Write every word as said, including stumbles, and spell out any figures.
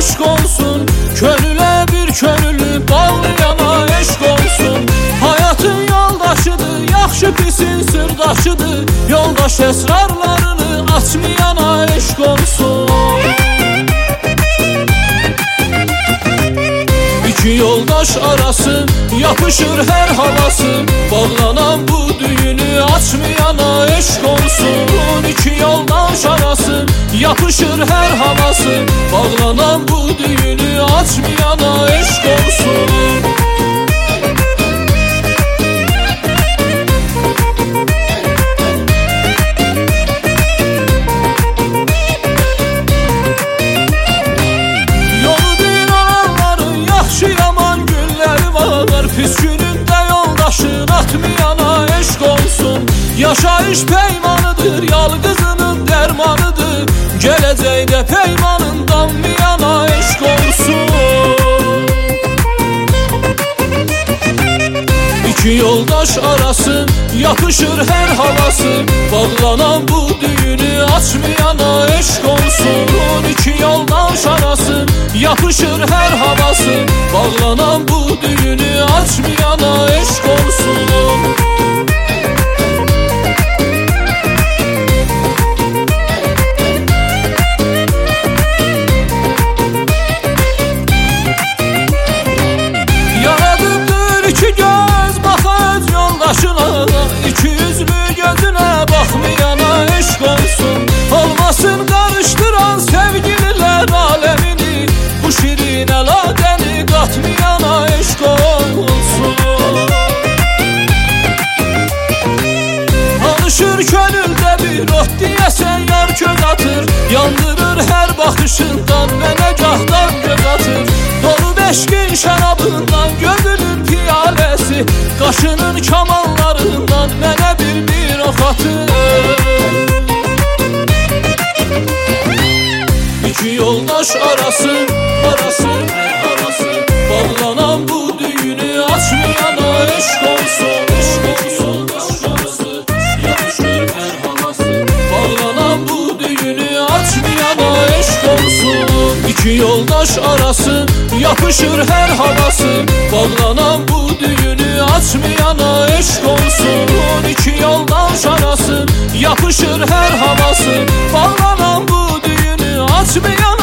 eşk olsun. Könüle bir könülü bağlayana eşk olsun. Hayatın yoldaşıdır, yaxşı pisin sırdaşıdır. Yoldaş esrarlarını açmayana eşk olsun. İki yoldaş arası yapışır her havası. Bağlanan bu düğünü açmayana eşk olsun. İki yoldaş arası yapışır her havası. Bağlanan bu düğünü açmayana eşk olsun. Pis gününde yoldaşın atmayana eşk olsun. Yaşayış peymanıdır, yalgızının dermanıdır. Geleceğde peymanından bir yana eşk olsun. İki yoldaş arası yapışır her havası. Bağlanan bu düğünü açmayana eşk olsun. İki yoldaş arası yapışır her havası. Bağlanan bu düğünü açmayana eşk olsun. Yaradıbdır iki göz bakar yoldaşına. İki yüzlü gözüne bakmayana eşk olsun. Olmasın karıştıran sevgililer alemini. Bu şirin eladeni katmayana eşk olsun. Alışır könülde bir ot diyesen yar köz atır. Yandırır her bakışından menegahdan göz atır. Dolu beşkin şarabından gözünün piyalesi. Kaşının kamallarından mene bir bir ok atır. İki yoldaş arası, arası, arası. Bağlanan bu düğünü açmayana eşk olsun. Eşk olsun, arası, yapışır her havası. Bağlanan bu düğünü açmayana eşk olsun. İki yoldaş arası yapışır her havası. Bağlanan bu düğünü açmayana eşk olsun. İki yoldaş arası yapışır her havası. Bağlanan bu düğünü açmayana